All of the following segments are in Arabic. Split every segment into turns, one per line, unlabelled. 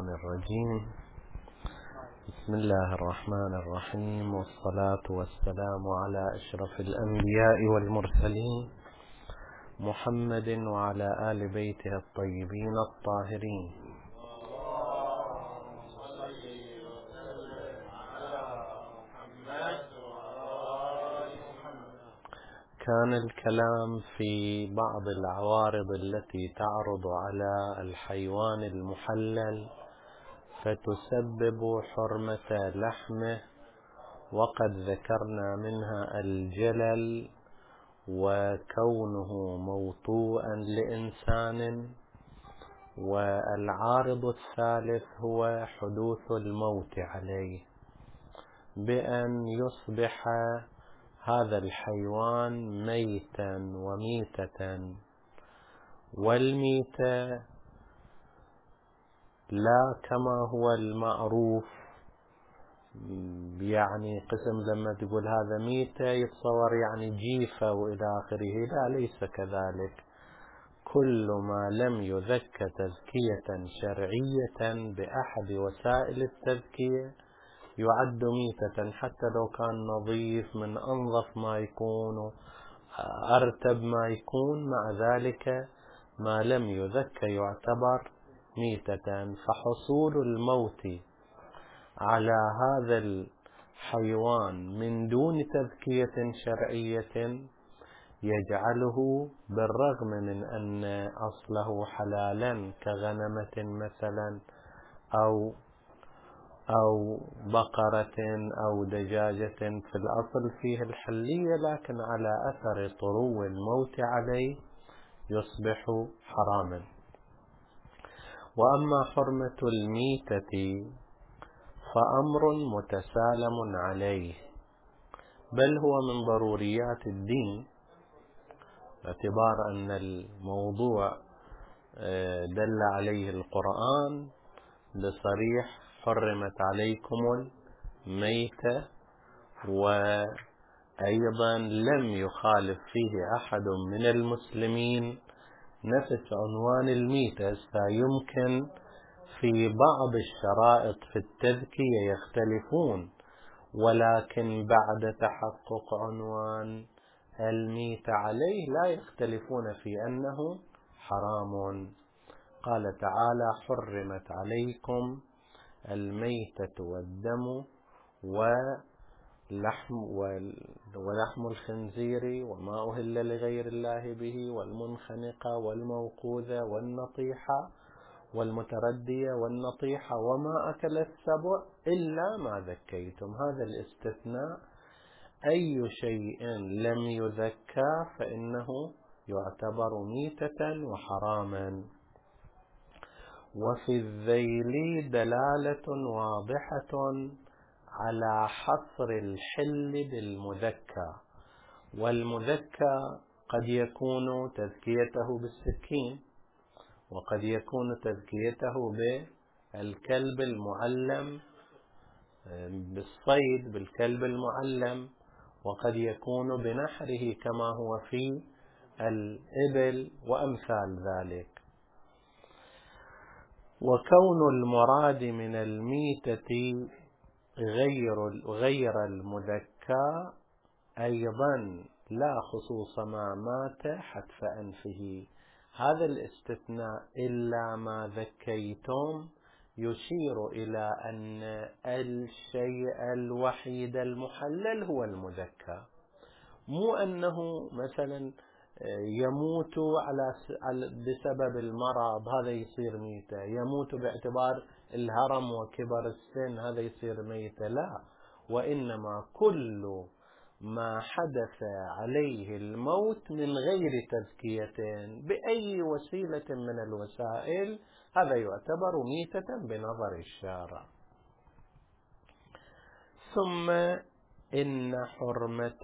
الرجيم. بسم الله الرحمن الرحيم، والصلاة والسلام على أشرف الأنبياء والمرسلين محمد وعلى آل بيته الطيبين الطاهرين. كان الكلام في بعض العوارض التي تعرض على الحيوان المحلل فتسبب حرمة لحمه، وقد ذكرنا منها الجلل وكونه موطوءا لإنسان، والعارض الثالث هو حدوث الموت عليه بأن يصبح هذا الحيوان ميتا وميتة. والميتة لا كما هو المعروف، يعني قسم لما تقول هذا ميتة يتصور يعني جيفة وإلى آخره، لا، ليس كذلك. كل ما لم يذك تذكية شرعية بأحد وسائل التذكية يعد ميتة، حتى لو كان نظيف من أنظف ما يكون أرتب ما يكون، مع ذلك ما لم يذك يعتبر ميتة. فحصول الموت على هذا الحيوان من دون تذكية شرعية يجعله، بالرغم من أن أصله حلالا كغنمة مثلا أو بقرة أو دجاجة، في الأصل فيه الحلية، لكن على أثر طرو الموت عليه يصبح حراما. وأما حرمة الميتة فأمر متسالم عليه، بل هو من ضروريات الدين، باعتبار أن الموضوع دل عليه القرآن بصريح: حرمت عليكم الميتة، وأيضا لم يخالف فيه أحد من المسلمين نفس عنوان الميتة. فيمكن في بعض الشرائط في التذكية يختلفون، ولكن بعد تحقق عنوان الميتة عليه لا يختلفون في أنه حرام. قال تعالى: حرمت عليكم الميتة والدم ولحم الخنزير وما أهل لغير الله به، والمنخنقة والموقوذة والنطيحة والمتردية والنطيحة وما أكل السبع إلا ما ذكيتم. هذا الاستثناء، أي شيء لم يذكى فإنه يعتبر ميتة وحراما. وفي الذيل دلالة واضحة على حصر الحل بالمذكى، والمذكى قد يكون تذكيته بالسكين، وقد يكون تذكيته بالكلب المعلم بالصيد بالكلب المعلم، وقد يكون بنحره كما هو في الإبل وأمثال ذلك. وكون المراد من الميتة غير المذكى أيضا لا خصوص ما مات حتف أنفه. هذا الاستثناء إلا ما ذكيتم يشير إلى أن الشيء الوحيد المحلل هو المذكى، مو أنه مثلا يموت بسبب المرض هذا يصير ميتة، يموت باعتبار الهرم وكبر السن هذا يصير ميتة، لا، وإنما كل ما حدث عليه الموت من غير تذكية بأي وسيلة من الوسائل هذا يعتبر ميتة بنظر الشارع. ثم إن حرمة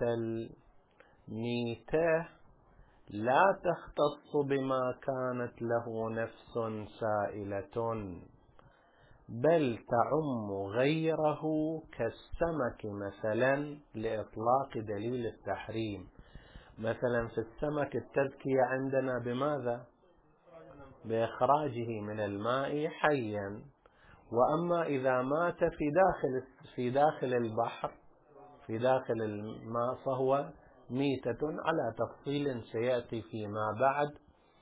الميتة لا تختص بما كانت له نفس سائلة، بل تعم غيره كالسمك مثلا، لإطلاق دليل التحريم. مثلا في السمك التذكية عندنا بماذا؟ بإخراجه من الماء حيا، وأما إذا مات في داخل البحر في داخل الماء فهو ميتة على تفصيل سيأتي فيما بعد.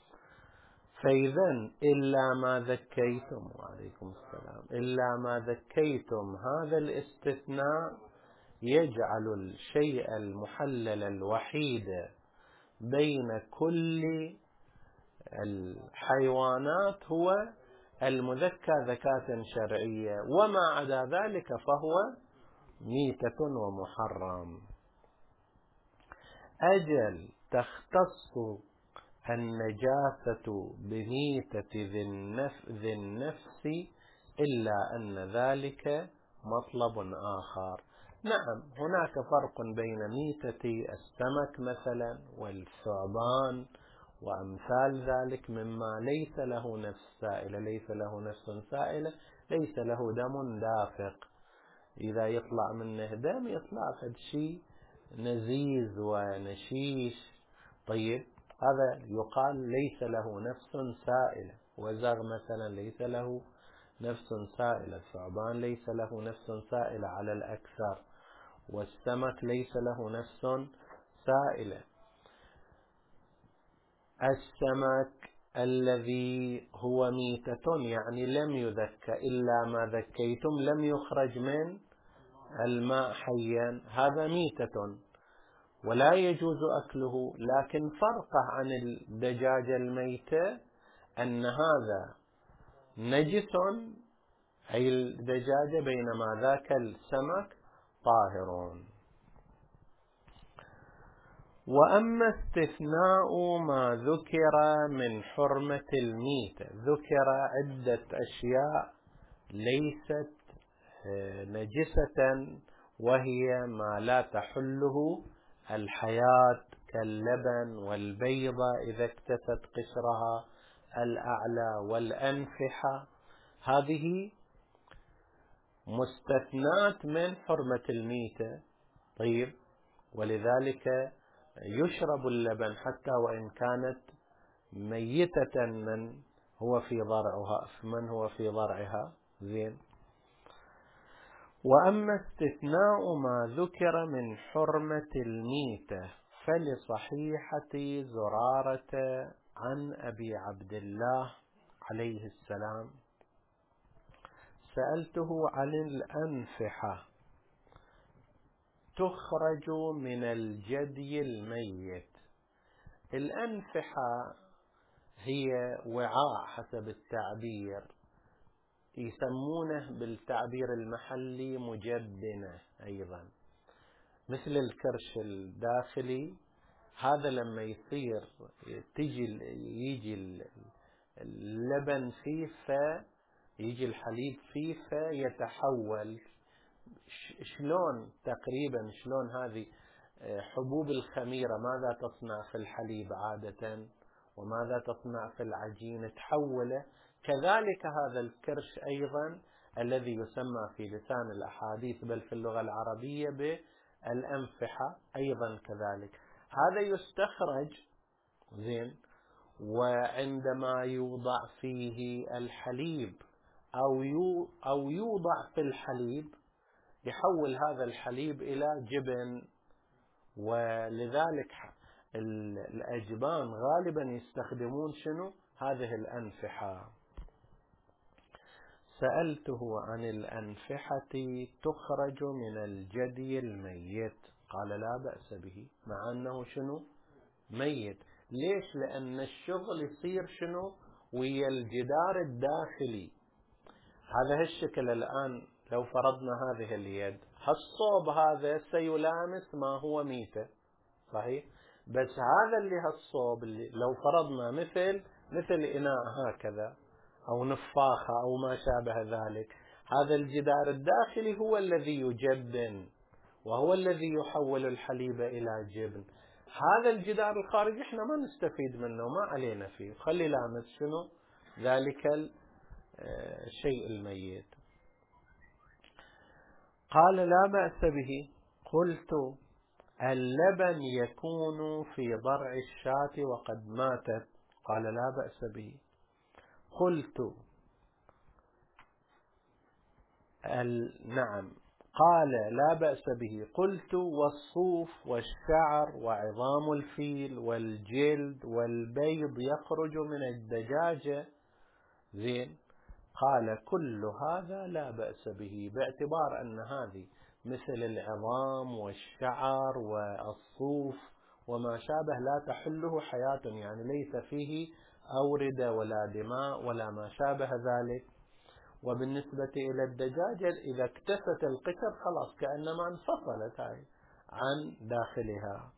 فإذا إلا ما ذكيتم، وعليكم السلام، إلا ما ذكيتم، هذا الاستثناء يجعل الشيء المحلل الوحيد بين كل الحيوانات هو المذكى ذكاة شرعية، وما عدا ذلك فهو ميتة ومحرم. أجل تختص النجاسة بميتة ذي النفس إلا أن ذلك مطلب آخر. نعم، هناك فرق بين ميتة السمك مثلا والثعبان وأمثال ذلك مما ليس له نفس سائلة، ليس له نفس سائلة، ليس له دم دافق. إذا يطلع منه دم يطلع فد شيء نزيز ونشيش. طيب، هذا يقال ليس له نفس سائلة. وزغ مثلا ليس له نفس سائلة، الثعبان ليس له نفس سائلة على الأكثر، والسمك ليس له نفس سائلة. السمك الذي هو ميتة يعني لم يذك، إلا ما ذكيتم لم يخرج من الماء حيا، هذا ميتة ولا يجوز أكله. لكن فرقه عن الدجاجة الميتة أن هذا نجس، أي الدجاجة، بينما ذاك السمك طاهر. وأما استثناء ما ذكر من حرمة الميتة، ذكر عدة أشياء ليست نجسة، وهي ما لا تحله الحياة كاللبن والبيضة إذا اكتست قشرها الأعلى والأنفحة، هذه مستثنات من حرمة الميتة. طيب، ولذلك يشرب اللبن حتى وإن كانت ميتة من هو في ضرعها زين. وأما استثناء ما ذكر من حرمة الميتة فلصحيحة زرارة عن أبي عبد الله عليه السلام: سألته عن الأنفحة تخرج من الجدي الميت. الأنفحة هي وعاء حسب التعبير، يسمونه بالتعبير المحلي مجبنة أيضا، مثل الكرش الداخلي. هذا لما يصير يجي اللبن فيه يجي الحليب فيه فيتحول. شلون تقريبا شلون هذه حبوب الخميرة ماذا تصنع في الحليب عادة وماذا تصنع في العجين تحوله، كذلك هذا الكرش أيضا الذي يسمى في لسان الأحاديث بل في اللغة العربية بالأنفحة أيضا كذلك. هذا يستخرج زين، وعندما يوضع فيه الحليب أو يوضع في الحليب يحول هذا الحليب إلى جبن. ولذلك الأجبان غالبا يستخدمون شنو؟ هذه الأنفحة. سألته عن الأنفحة تخرج من الجدي الميت، قال لا بأس به، مع أنه شنو؟ ميت. ليش؟ لأن الشغل يصير شنو؟ ويا الجدار الداخلي. هذا الشكل الآن لو فرضنا هذه اليد، هالصوب هذا سيلامس ما هو ميتة، صحيح؟ بس هذا اللي هالصوب اللي لو فرضنا مثل إناء هكذا أو نفاخة أو ما شابه ذلك، هذا الجدار الداخلي هو الذي يجبن وهو الذي يحول الحليب إلى جبن. هذا الجدار الخارجي احنا ما نستفيد منه، ما علينا فيه، خلي لامس شنو؟ ذلك الشيء الميت. قال لا بأس به. قلت اللبن يكون في ضرع الشاة وقد ماتت، قال لا بأس به. قلت نعم. قال لا بأس به. قلت والصوف والشعر وعظام الفيل والجلد والبيض يخرج من الدجاجة زين. قال كل هذا لا بأس به، باعتبار أن هذه مثل العظام والشعر والصوف وما شابه لا تحله حياة، يعني ليس فيه أوردة ولا دماء ولا ما شابه ذلك. وبالنسبة إلى الدجاجة إذا اكتست القشر خلاص كأنما انفصلت عن داخلها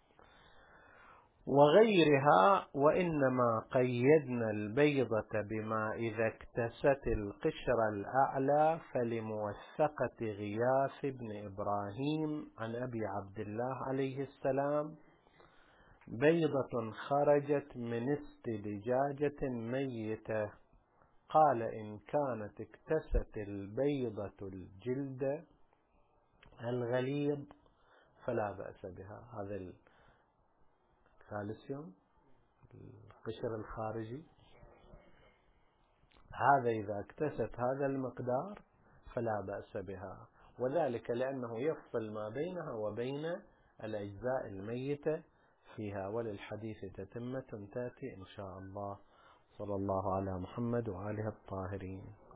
وغيرها. وإنما قيدنا البيضة بما إذا اكتست القشر الأعلى، فلموثقة غياث بن إبراهيم عن أبي عبد الله عليه السلام بيضة خرجت من دجاجة ميتة. قال إن كانت اكتست البيضة الجلد الغليظ فلا بأس بها. هذا الكالسيوم القشر الخارجي، هذا إذا اكتست هذا المقدار فلا بأس بها، وذلك لأنه يفصل ما بينها وبين الأجزاء الميتة فيها. وللحديث تتمة تأتي إن شاء الله. صلى الله على محمد وآله الطاهرين.